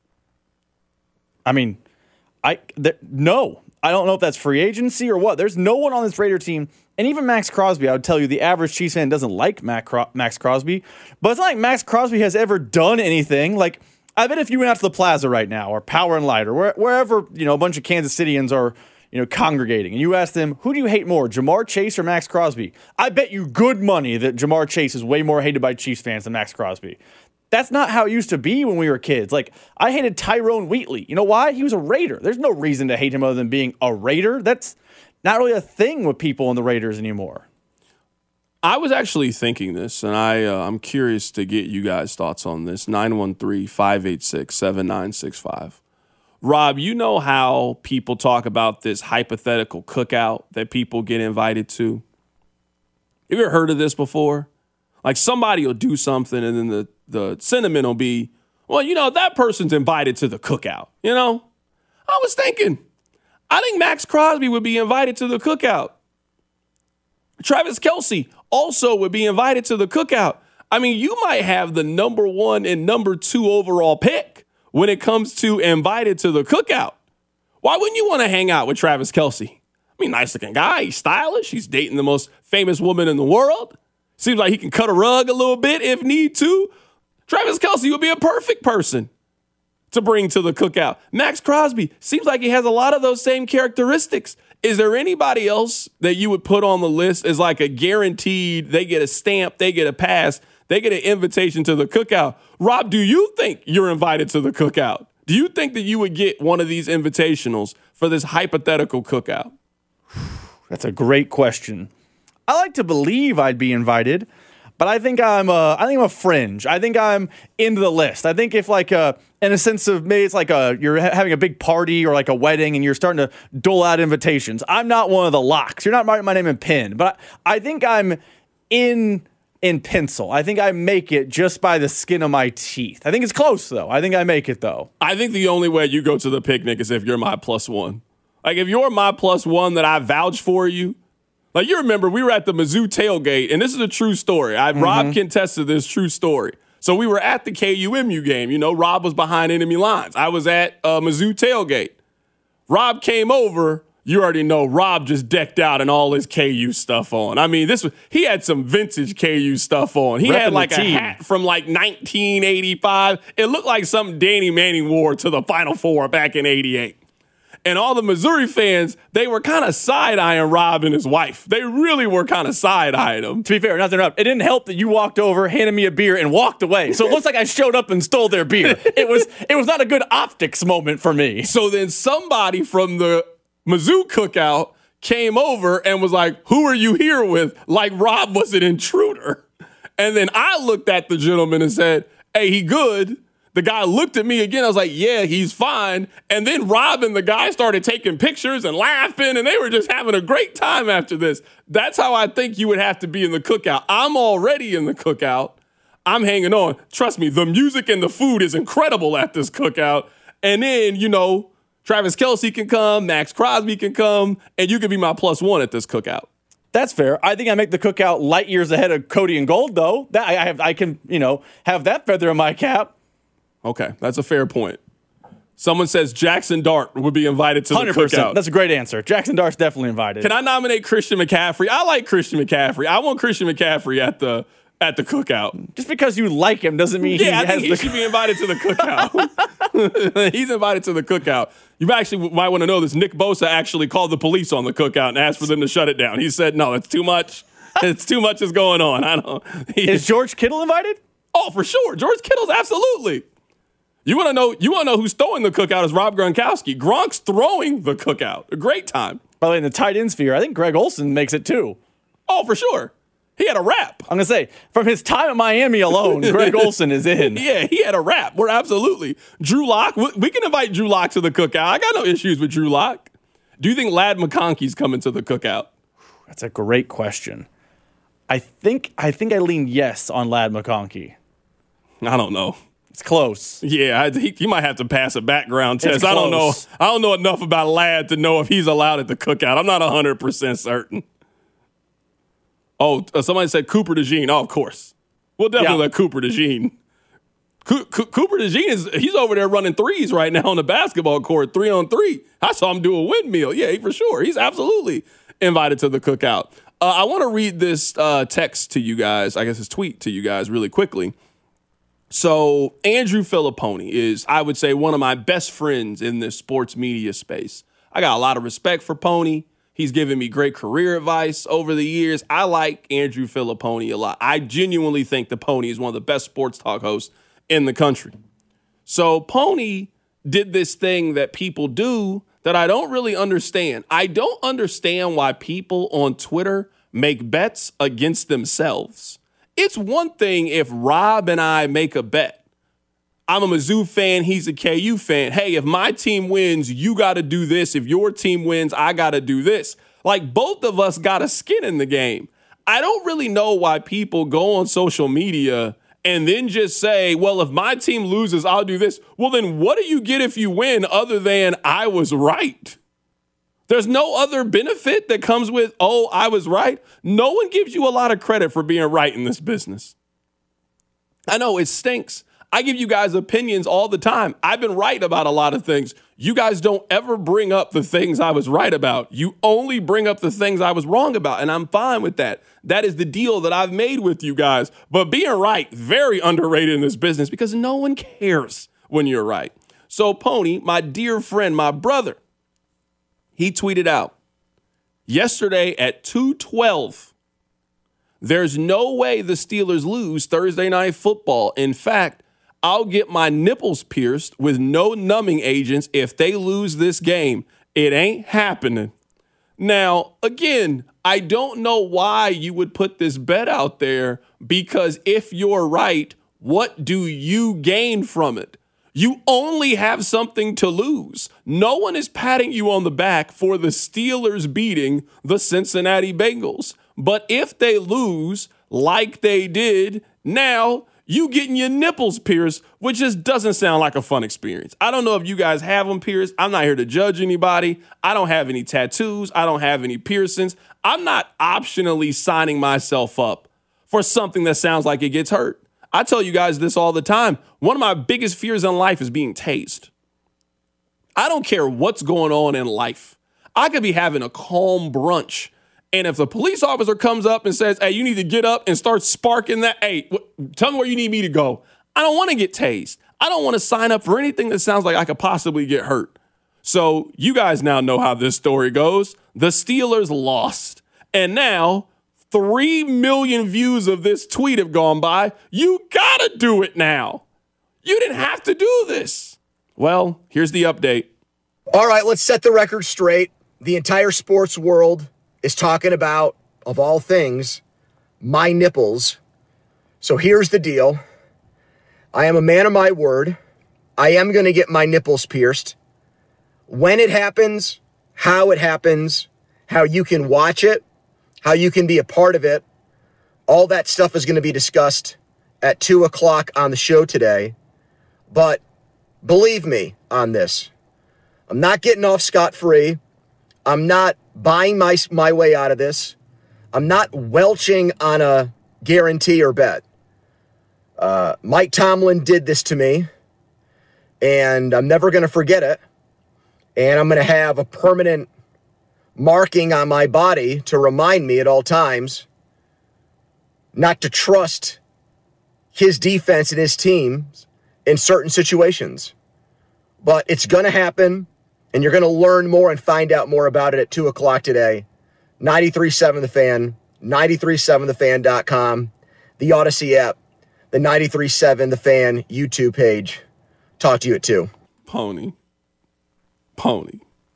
I mean, I th- no. I don't know if that's free agency or what. There's no one on this Raider team, and even Max Crosby, I would tell you the average Chiefs fan doesn't like Mac Cro- Max Crosby, but it's not like Max Crosby has ever done anything. Like, I bet if you went out to the Plaza right now or Power and Light or where, wherever, you know, a bunch of Kansas Cityans are, you know, congregating, and you ask them, who do you hate more, Jamar Chase or Max Crosby? I bet you good money that Jamar Chase is way more hated by Chiefs fans than Max Crosby. That's not how it used to be when we were kids. Like, I hated Tyrone Wheatley. You know why? He was a Raider. There's no reason to hate him other than being a Raider. That's not really a thing with people in the Raiders anymore. I was actually thinking this, and I, uh, I'm curious to get you guys' thoughts on this. nine one three, five eight six, seven nine six five. Rob, you know how people talk about this hypothetical cookout that people get invited to? Have you ever heard of this before? Like, somebody will do something, and then the, the sentiment will be, well, you know, that person's invited to the cookout, you know? I was thinking, I think Max Crosby would be invited to the cookout. Travis Kelce also would be invited to the cookout. I mean, you might have the number one and number two overall pick when it comes to invited to the cookout. Why wouldn't you want to hang out with Travis Kelce? I mean, nice looking guy. He's stylish. He's dating the most famous woman in the world. Seems like he can cut a rug a little bit if need to. Travis Kelce would be a perfect person to bring to the cookout. Max Crosby seems like he has a lot of those same characteristics. Is there anybody else that you would put on the list as like a guaranteed, they get a stamp, they get a pass, they get an invitation to the cookout? Rob, do you think you're invited to the cookout? Do you think that you would get one of these invitationals for this hypothetical cookout? That's a great question. I like to believe I'd be invited, but I think I'm a, I think I'm a fringe. I think I'm into the list. I think if like a, in a sense of maybe it's like a, you're ha- having a big party or like a wedding and you're starting to dole out invitations. I'm not one of the locks. You're not writing my name in pen, but I, I think I'm in in pencil. I think I make it just by the skin of my teeth. I think it's close, though. I think I make it, though. I think the only way you go to the picnic is if you're my plus one. Like, if you're my plus one that I vouch for you, like, you remember we were at the Mizzou tailgate, and this is a true story. I, mm-hmm. Rob can attest to this true story. So we were at the K U M U game. You know, Rob was behind enemy lines. I was at uh, Mizzou tailgate. Rob came over. You already know Rob just decked out in all his K U stuff on. I mean, this was he had some vintage K U stuff on. He Repping had like a hat from like nineteen eighty-five. It looked like something Danny Manning wore to the Final Four back in eighty-eight. And all the Missouri fans, they were kind of side-eyeing Rob and his wife. They really were kind of side-eyeing him. To be fair, not to interrupt, it didn't help that you walked over, handed me a beer, and walked away. So it looks like I showed up and stole their beer. It was it was not a good optics moment for me. So then somebody from the Mizzou cookout came over and was like, who are you here with? Like Rob was an intruder. And then I looked at the gentleman and said, hey, he good. The guy looked at me again. I was like, yeah, he's fine. And then Rob and the guy started taking pictures and laughing, and they were just having a great time after this. That's how I think you would have to be in the cookout. I'm already in the cookout. I'm hanging on. Trust me, the music and the food is incredible at this cookout. And then, you know, Travis Kelce can come, Max Crosby can come, and you can be my plus one at this cookout. That's fair. I think I make the cookout light years ahead of Cody and Gold, though. That I have, I can, you know, have that feather in my cap. Okay, that's a fair point. Someone says Jackson Dart would be invited to the cookout. That's a great answer. Jackson Dart's definitely invited. Can I nominate Christian McCaffrey? I like Christian McCaffrey. I want Christian McCaffrey at the at the cookout. Just because you like him doesn't mean yeah, he I has think he the should be invited to the cookout. He's invited to the cookout. You actually might want to know this. Nick Bosa actually called the police on the cookout and asked for them to shut it down. He said, no, it's too much. It's too much is going on. I don't. He, Is George Kittle invited? Oh, for sure. George Kittle's absolutely. You want to know? You want to know who's throwing the cookout is Rob Gronkowski. Gronk's throwing the cookout. A great time. By the way, in the tight end sphere, I think Greg Olsen makes it too. Oh, for sure. He had a rap. I'm gonna say from his time at Miami alone, Greg Olsen is in. Yeah, he had a rap. We're absolutely Drew Lock. We can invite Drew Lock to the cookout. I got no issues with Drew Lock. Do you think Ladd McConkey's coming to the cookout? That's a great question. I think I think I lean yes on Ladd McConkey. I don't know. It's close. Yeah, I, he, he might have to pass a background test. I don't know. I don't know enough about Ladd to know if he's allowed at the cookout. I'm not one hundred percent certain. Oh, uh, somebody said Cooper DeJean. Oh, of course. We'll definitely yeah. let Cooper DeJean. Co- Co- Cooper DeJean is he's over there running threes right now on the basketball court, three on three. I saw him do a windmill. Yeah, for sure. He's absolutely invited to the cookout. Uh, I want to read this uh, text to you guys. I guess his tweet to you guys really quickly. So Andrew Filipponi is, I would say, one of my best friends in this sports media space. I got a lot of respect for Pony. He's given me great career advice over the years. I like Andrew Filipponi a lot. I genuinely think that Pony is one of the best sports talk hosts in the country. So Pony did this thing that people do that I don't really understand. I don't understand why people on Twitter make bets against themselves. It's one thing if Rob and I make a bet. I'm a Mizzou fan. He's a K U fan. Hey, if my team wins, you got to do this. If your team wins, I got to do this. Like, both of us got a skin in the game. I don't really know why people go on social media and then just say, well, if my team loses, I'll do this. Well, then what do you get if you win other than I was right? There's no other benefit that comes with, oh, I was right. No one gives you a lot of credit for being right in this business. I know it stinks. I give you guys opinions all the time. I've been right about a lot of things. You guys don't ever bring up the things I was right about. You only bring up the things I was wrong about, and I'm fine with that. That is the deal that I've made with you guys. But being right, very underrated in this business because no one cares when you're right. So Pony, my dear friend, my brother, he tweeted out yesterday at two twelve, there's no way the Steelers lose Thursday Night Football. In fact, I'll get my nipples pierced with no numbing agents if they lose this game. It ain't happening. Now, again, I don't know why you would put this bet out there because if you're right, what do you gain from it? You only have something to lose. No one is patting you on the back for the Steelers beating the Cincinnati Bengals. But if they lose, like they did, now you getting your nipples pierced, which just doesn't sound like a fun experience. I don't know if you guys have them pierced. I'm not here to judge anybody. I don't have any tattoos. I don't have any piercings. I'm not optionally signing myself up for something that sounds like it gets hurt. I tell you guys this all the time. One of my biggest fears in life is being tased. I don't care what's going on in life. I could be having a calm brunch, and if the police officer comes up and says, hey, you need to get up and start sparking that, hey, wh- tell me where you need me to go. I don't want to get tased. I don't want to sign up for anything that sounds like I could possibly get hurt. So you guys now know how this story goes. The Steelers lost, and now three million views of this tweet have gone by. You gotta do it now. You didn't have to do this. Well, here's the update. All right, let's set the record straight. The entire sports world is talking about, of all things, my nipples. So here's the deal. I am a man of my word. I am going to get my nipples pierced. When it happens, how it happens, how you can watch it, how you can be a part of it, all that stuff is going to be discussed at two o'clock on the show today. But believe me on this. I'm not getting off scot-free. I'm not buying my, my way out of this. I'm not welching on a guarantee or bet. Uh, Mike Tomlin did this to me, and I'm never going to forget it. And I'm going to have a permanent marking on my body to remind me at all times not to trust his defense and his teams in certain situations. But it's going to happen, and you're going to learn more and find out more about it at two o'clock today. ninety-three point seven The Fan, ninety-three point seven the fan dot com, the Odyssey app, the ninety-three point seven The Fan YouTube page. Talk to you at two. Pony. Pony.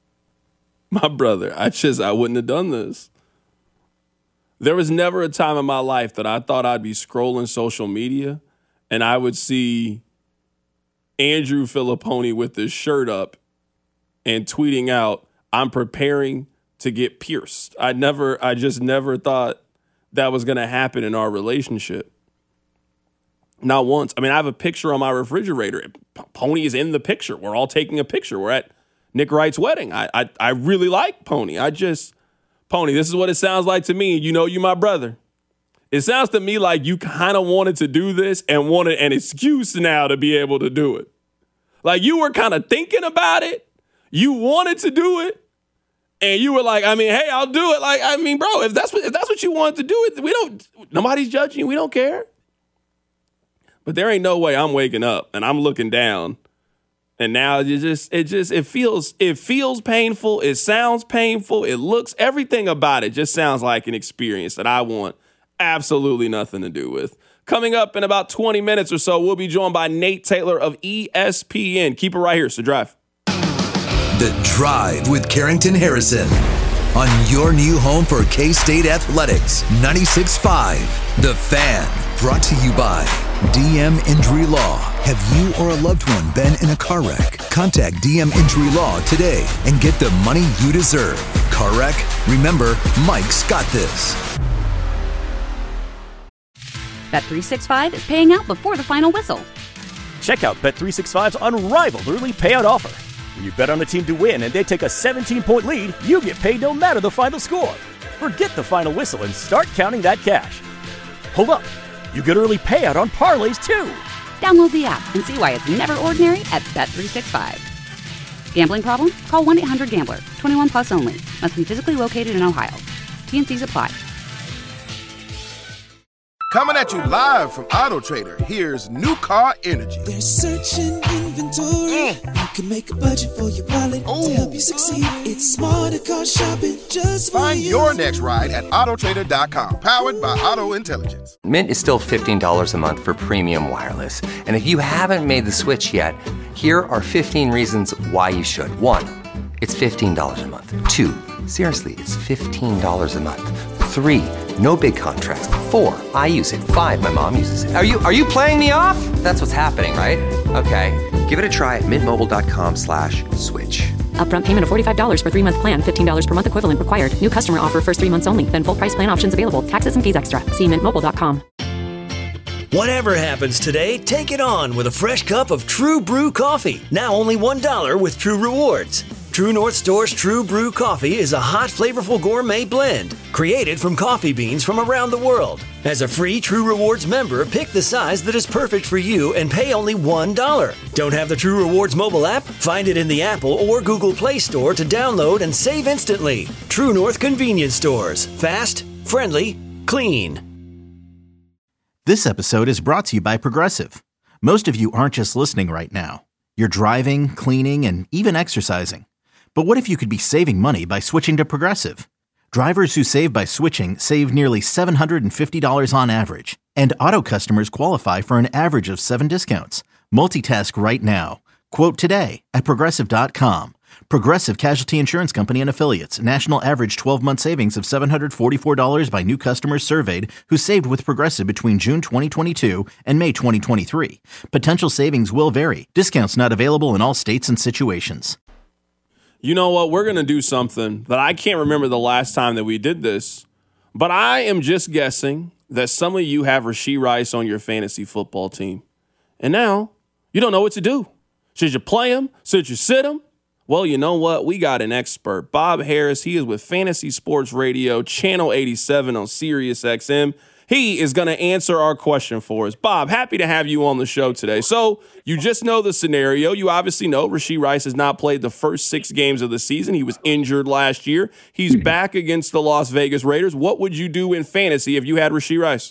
My brother, I just, I wouldn't have done this. There was never a time in my life that I thought I'd be scrolling social media and I would see Andrew Filipponi with his shirt up and tweeting out, I'm preparing to get pierced. I never, I just never thought that was going to happen in our relationship. Not once. I mean, I have a picture on my refrigerator. Pony is in the picture. We're all taking a picture. We're at Nick Wright's wedding. I, I, I really like Pony. I just, Pony, this is what it sounds like to me. You know, you my brother. It sounds to me like you kind of wanted to do this and wanted an excuse now to be able to do it. Like you were kind of thinking about it. You wanted to do it. And you were like, I mean, hey, I'll do it. Like, I mean, bro, if that's what, if that's what you wanted to do, it we don't, nobody's judging you. We don't care. But there ain't no way I'm waking up and I'm looking down. And now it just, it just, it feels, it feels painful. It sounds painful. It looks, everything about it just sounds like an experience that I want absolutely nothing to do with. Coming up in about twenty minutes or so, we'll be joined by Nate Taylor of E S P N. Keep it right here. So drive. The Drive with Carrington Harrison on your new home for K-State Athletics. ninety-six point five The Fan. Brought to you by D M Injury Law. Have you or a loved one been in a car wreck? Contact D M Injury Law today and get the money you deserve. Car wreck? Remember, Mike's got this. Bet three sixty-five is paying out before the final whistle. Check out Bet three sixty-five's unrivaled early payout offer. When you bet on a team to win and they take a seventeen-point lead, you get paid no matter the final score. Forget the final whistle and start counting that cash. Hold up. You get early payout on parlays, too. Download the app and see why it's never ordinary at Bet three sixty-five. Gambling problem? Call one eight hundred gambler. twenty-one plus only. Must be physically located in Ohio. T N Cs apply. Coming at you live from Auto Trader, here's New Car Energy. They're searching inventory. Mm. You can make a budget for your wallet Ooh. to help you succeed. It's smarter car shopping just for Find you. your next ride at auto trader dot com. Powered by Auto Intelligence. Mint is still fifteen dollars a month for premium wireless. And if you haven't made the switch yet, here are fifteen reasons why you should. One, it's fifteen dollars a month. Two, seriously, it's fifteen dollars a month. Three, No big contrast. Four, I use it. Five, my mom uses it. Are you are you playing me off? That's what's happening, right? Okay, give it a try at mintmobile.com slash switch. Upfront payment of forty-five dollars for three-month plan, fifteen dollars per month equivalent required. New customer offer first three months only. Then full price plan options available. Taxes and fees extra. See mint mobile dot com. Whatever happens today, take it on with a fresh cup of True Brew coffee. Now only one dollar with True Rewards. True North Store's True Brew Coffee is a hot, flavorful gourmet blend created from coffee beans from around the world. As a free True Rewards member, pick the size that is perfect for you and pay only one dollar. Don't have the True Rewards mobile app? Find it in the Apple or Google Play Store to download and save instantly. True North Convenience Stores. Fast, friendly, clean. This episode is brought to you by Progressive. Most of you aren't just listening right now. You're driving, cleaning, and even exercising. But what if you could be saving money by switching to Progressive? Drivers who save by switching save nearly seven hundred fifty dollars on average. And auto customers qualify for an average of seven discounts. Multitask right now. Quote today at Progressive dot com. Progressive Casualty Insurance Company and Affiliates. National average twelve-month savings of seven hundred forty-four dollars by new customers surveyed who saved with Progressive between June twenty twenty-two and May twenty twenty-three. Potential savings will vary. Discounts not available in all states and situations. You know what? We're going to do something that I can't remember the last time that we did this, but I am just guessing that some of you have Rashee Rice on your fantasy football team. And now you don't know what to do. Should you play him? Should you sit him? Well, you know what? We got an expert. Bob Harris, he is with Fantasy Sports Radio, Channel eighty-seven on Sirius X M. He is going to answer our question for us. Bob, happy to have you on the show today. So you just know the scenario. You obviously know Rashee Rice has not played the first six games of the season. He was injured last year. He's back against the Las Vegas Raiders. What would you do in fantasy if you had Rashee Rice?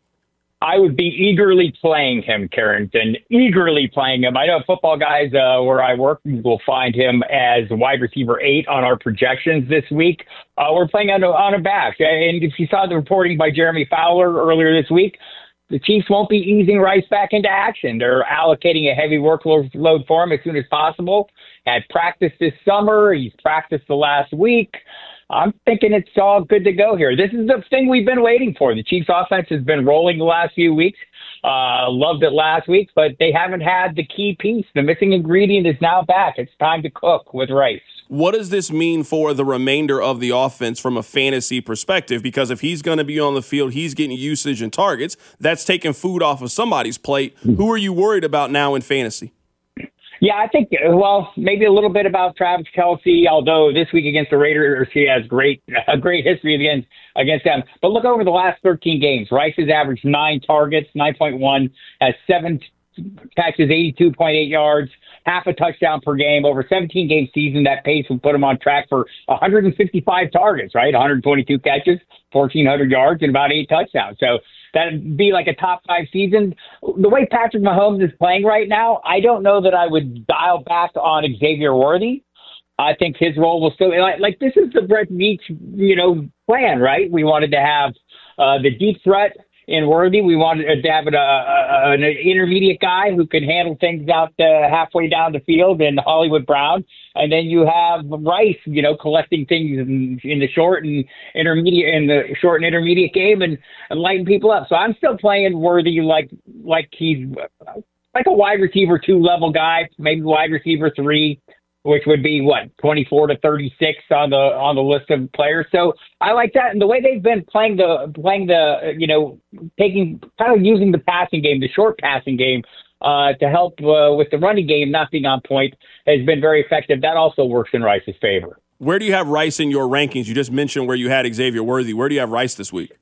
I would be eagerly playing him, Carrington, eagerly playing him. I know football guys uh, where I work will find him as wide receiver eight on our projections this week. Uh, we're playing on a, on a back. And if you saw the reporting by Jeremy Fowler earlier this week, the Chiefs won't be easing Rice back into action. They're allocating a heavy workload for him as soon as possible. Had practice this summer. He's practiced the last week. I'm thinking it's all good to go here. This is the thing we've been waiting for. The Chiefs offense has been rolling the last few weeks. Uh, loved it last week, but they haven't had the key piece. The missing ingredient is now back. It's time to cook with Rice. What does this mean for the remainder of the offense from a fantasy perspective? Because if he's going to be on the field, he's getting usage and targets. That's taking food off of somebody's plate. Who are you worried about now in fantasy? Yeah, I think, well, maybe a little bit about Travis Kelce, although this week against the Raiders, he has great a great history against, against them. But look over the last thirteen games. Rice has averaged nine targets, nine point one, has seven catches, eighty-two point eight yards, half a touchdown per game. Over seventeen-game season, that pace would put him on track for one hundred fifty-five targets, right? one hundred twenty-two catches, fourteen hundred yards, and about eight touchdowns. So that'd be like a top five season. The way Patrick Mahomes is playing right now, I don't know that I would dial back on Xavier Worthy. I think his role will still like, like this is the Brett Veach, you know, plan, right? We wanted to have uh, the deep threat in Worthy. We wanted to have an, uh, an intermediate guy who can handle things out uh, halfway down the field in Hollywood Brown. And then you have Rice, you know, collecting things in, in the short and intermediate in the short and intermediate game and, and lighting people up. So I'm still playing Worthy like like he's like a wide receiver two level guy, maybe wide receiver three, which would be what twenty-four to thirty-six on the on the list of players. So I like that, and the way they've been playing the playing the you know taking kind of using the passing game, the short passing game. Uh, to help uh, with the running game not being on point has been very effective. That also works in Rice's favor. Where do you have Rice in your rankings? You just mentioned where you had Xavier Worthy. Where do you have Rice this week?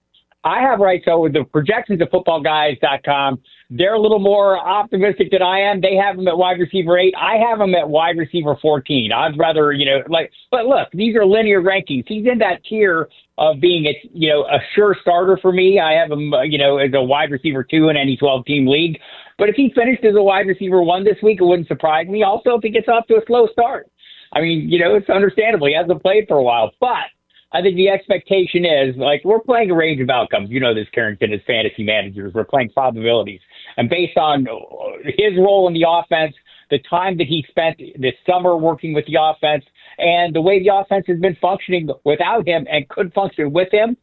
I have Rice. So with the projections at football guys dot com, they're a little more optimistic than I am. They have him at wide receiver eight. I have him at wide receiver fourteen. I'd rather, you know, like, but look, these are linear rankings. He's in that tier of being a, you know, a sure starter for me. I have him, uh, you know, as a wide receiver two in any twelve team league. But if he finished as a wide receiver one this week, it wouldn't surprise me. Also, if he gets off to a slow start. I mean, you know, it's understandable. He hasn't played for a while. But I think the expectation is, like, we're playing a range of outcomes. You know this, Carrington, as fantasy managers. We're playing probabilities. And based on his role in the offense, the time that he spent this summer working with the offense, and the way the offense has been functioning without him and could function with him,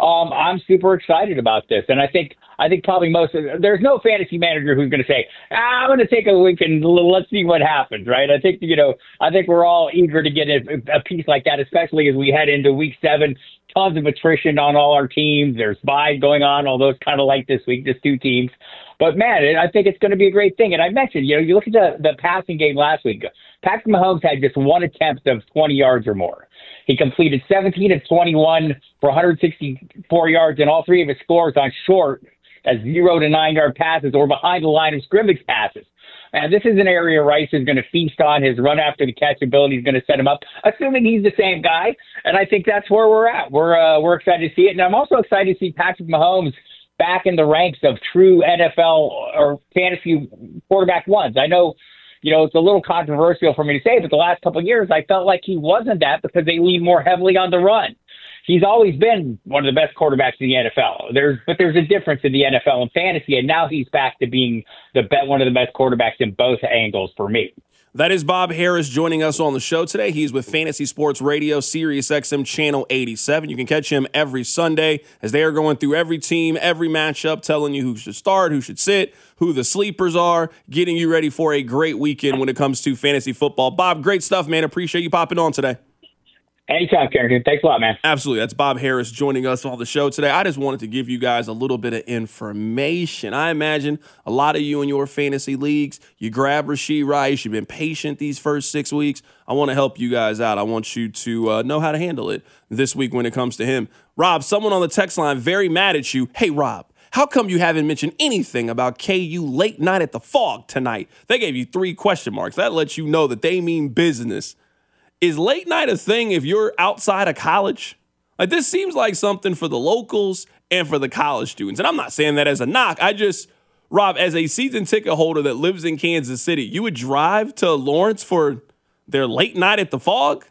Um, I'm super excited about this, and I think I think probably most of, there's no fantasy manager who's going to say, ah, I'm going to take a week and let's see what happens, right? I think you know I think we're all eager to get a, a piece like that, especially as we head into week seven. Tons of attrition on all our teams. There's bye going on, although it's kind of like this week, just two teams. But man, I think it's going to be a great thing. And I mentioned, you know, you look at the the passing game last week. Patrick Mahomes had just one attempt of twenty yards or more. He completed seventeen of twenty-one for one hundred sixty-four yards, and all three of his scores on short, as zero to nine yard passes or behind the line of scrimmage passes. And this is an area Rice is going to feast on. His run after the catch ability is going to set him up, assuming he's the same guy. And I think that's where we're at. We're uh, we're excited to see it, and I'm also excited to see Patrick Mahomes back in the ranks of true N F L or fantasy quarterback ones. I know. You know, it's a little controversial for me to say, but the last couple of years, I felt like he wasn't that because they lean more heavily on the run. He's always been one of the best quarterbacks in the N F L. There's, but there's a difference in the N F L and fantasy, and now he's back to being the be- one of the best quarterbacks in both angles for me. That is Bob Harris joining us on the show today. He's with Fantasy Sports Radio, Sirius X M Channel eighty-seven. You can catch him every Sunday as they are going through every team, every matchup, telling you who should start, who should sit, who the sleepers are, getting you ready for a great weekend when it comes to fantasy football. Bob, great stuff, man. Appreciate you popping on today. Anytime, Carrington. Thanks a lot, man. Absolutely. That's Bob Harris joining us on the show today. I just wanted to give you guys a little bit of information. I imagine a lot of you in your fantasy leagues, you grab Rashee Rice. You've been patient these first six weeks. I want to help you guys out. I want you to uh, know how to handle it this week when it comes to him. Rob, someone on the text line very mad at you. Hey, Rob, how come you haven't mentioned anything about K U late night at the Fog tonight? They gave you three question marks. That lets you know that they mean business. Is late night a thing if you're outside of college? Like, this seems like something for the locals and for the college students. And I'm not saying that as a knock. I just, Rob, as a season ticket holder that lives in Kansas City, you would drive to Lawrence for their late night at the Fog?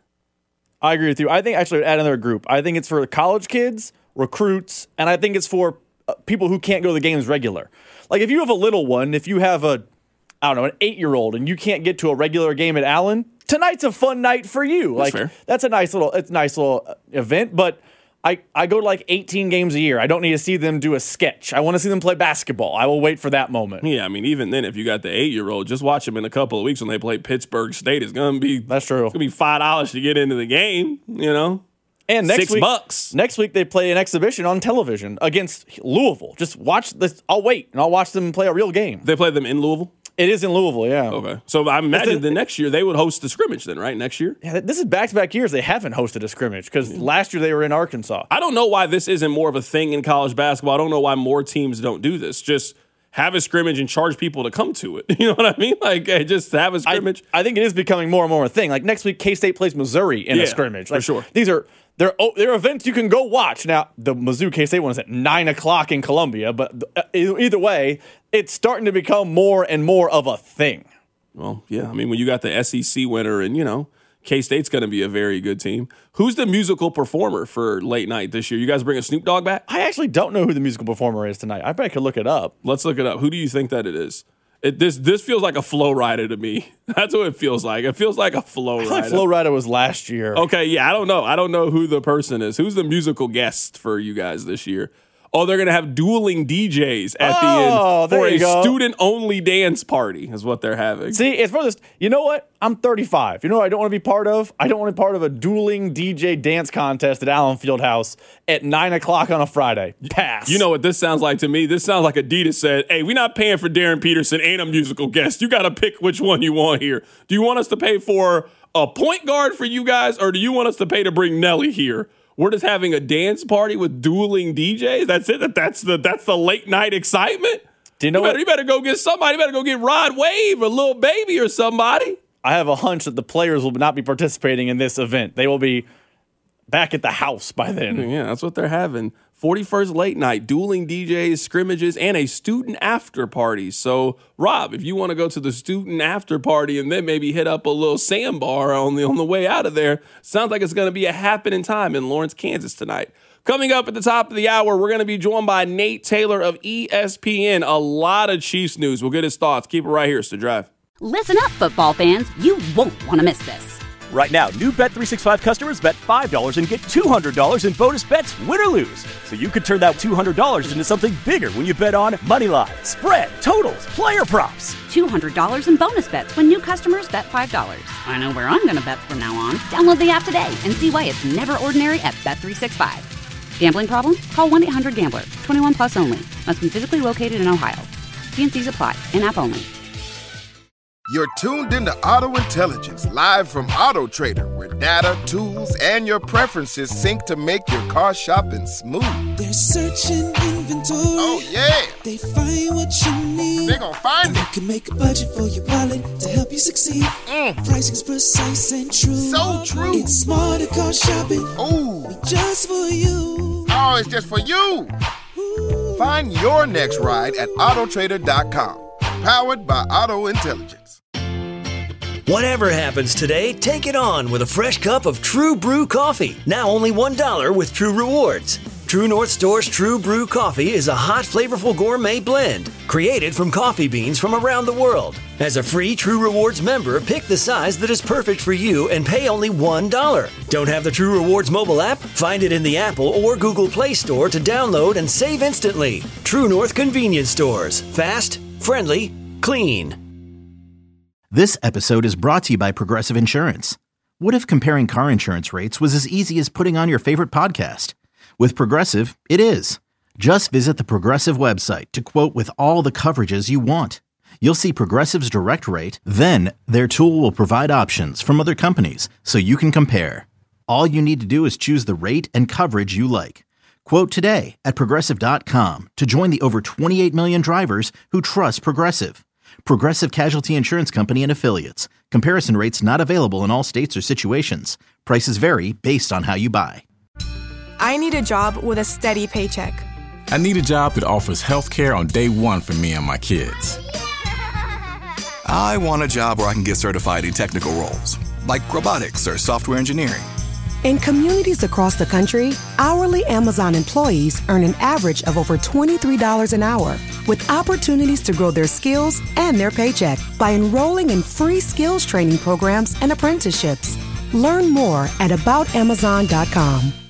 I agree with you. I think actually add another group. I think it's for college kids, recruits, and I think it's for uh, people who can't go to the games regular. Like, if you have a little one, if you have a, I don't know, an eight-year-old and you can't get to a regular game at Allen, tonight's a fun night for you. That's like fair. That's a nice little, it's a nice little event. But I, I go to like eighteen games a year. I don't need to see them do a sketch. I want to see them play basketball. I will wait for that moment. Yeah, I mean, even then, if you got the eight-year-old, just watch them in a couple of weeks when they play Pittsburgh State. It's gonna be that's true. It's gonna be five dollars to get into the game. You know, and next six week, bucks. Next week they play an exhibition on television against Louisville. Just watch this. I'll wait and I'll watch them play a real game. They play them in Louisville. It is in Louisville, yeah. Okay. So I imagine a, the next year they would host the scrimmage then, right? Next year? Yeah, this is back-to-back years they haven't hosted a scrimmage because yeah. last year they were in Arkansas. I don't know why this isn't more of a thing in college basketball. I don't know why more teams don't do this. Just have a scrimmage and charge people to come to it. You know what I mean? Like, hey, just have a scrimmage. I, I think it is becoming more and more a thing. Like, next week, K-State plays Missouri in yeah, a scrimmage. Like, for sure. These are... They're, they're events you can go watch. Now, the Mizzou K-State one is at nine o'clock in Columbia, but either way, it's starting to become more and more of a thing. Well, yeah. I mean, when you got the S E C winner and, you know, K-State's going to be a very good team. Who's the musical performer for late night this year? You guys bringing Snoop Dogg back? I actually don't know who the musical performer is tonight. I bet I could look it up. Let's look it up. Who do you think that it is? It, this this feels like a Flow Rider to me. That's what it feels like. It feels like a Flow Rider. I feel like Flow Rider was last year. Okay, yeah, I don't know. I don't know who the person is. Who's the musical guest for you guys this year? Oh, they're going to have dueling D Js at oh, the end for a go. student-only dance party is what they're having. See, it's for this. You know what? I'm thirty-five. You know what I don't want to be part of? I don't want to be part of a dueling D J dance contest at Allen Fieldhouse at nine o'clock on a Friday. Pass. You know what this sounds like to me? This sounds like Adidas said, hey, we're not paying for Darren Peterson and a musical guest. You got to pick which one you want here. Do you want us to pay for a point guard for you guys, or do you want us to pay to bring Nelly here? We're just having a dance party with dueling D Js. That's it. That's the that's the late night excitement. Do you know you what? Better, you better go get somebody. You better go get Rod Wave or Lil Baby or somebody. I have a hunch that the players will not be participating in this event. They will be back at the house by then. Yeah, that's what they're having. forty-first late night, dueling D Js, scrimmages, and a student after party. So, Rob, if you want to go to the student after party and then maybe hit up a little sandbar on the on the way out of there, sounds like it's going to be a happening time in Lawrence, Kansas tonight. Coming up at the top of the hour, we're going to be joined by Nate Taylor of E S P N. A lot of Chiefs news. We'll get his thoughts. Keep it right here. It's The Drive. Listen up, football fans. You won't want to miss this. Right now, new Bet three sixty-five customers bet five dollars and get two hundred dollars in bonus bets, win or lose. So you could turn that two hundred dollars into something bigger when you bet on money line, spread, totals, player props. two hundred dollars in bonus bets when new customers bet five dollars. I know where I'm going to bet from now on. Download the app today and see why it's never ordinary at Bet three sixty-five. Gambling problem? Call one eight hundred gambler. twenty-one plus only. Must be physically located in Ohio. T and C's apply. In-app only. You're tuned into Auto Intelligence, live from Auto Trader, where data, tools, and your preferences sync to make your car shopping smooth. They're searching inventory. Oh, yeah. They find what you need. They're gonna find and it. You can make a budget for your wallet to help you succeed. Mm. Pricing's precise and true. So true. It's smarter car shopping. Ooh. Just for you. Oh, it's just for you. Ooh. Find your next ride at auto trader dot com. Powered by Auto Intelligence. Whatever happens today, take it on with a fresh cup of True Brew coffee. Now only one dollar with True Rewards. True North Store's True Brew coffee is a hot, flavorful gourmet blend created from coffee beans from around the world. As a free True Rewards member, pick the size that is perfect for you and pay only one dollar. Don't have the True Rewards mobile app? Find it in the Apple or Google Play Store to download and save instantly. True North Convenience Stores. Fast, friendly, clean. This episode is brought to you by Progressive Insurance. What if comparing car insurance rates was as easy as putting on your favorite podcast? With Progressive, it is. Just visit the Progressive website to quote with all the coverages you want. You'll see Progressive's direct rate, then their tool will provide options from other companies so you can compare. All you need to do is choose the rate and coverage you like. Quote today at Progressive dot com to join the over twenty-eight million drivers who trust Progressive. Progressive Casualty Insurance Company and Affiliates. Comparison rates not available in all states or situations. Prices vary based on how you buy. I need a job with a steady paycheck. I need a job that offers health care on day one for me and my kids. I want a job where I can get certified in technical roles, like robotics or software engineering. In communities across the country, hourly Amazon employees earn an average of over twenty-three dollars an hour, with opportunities to grow their skills and their paycheck by enrolling in free skills training programs and apprenticeships. Learn more at about amazon dot com.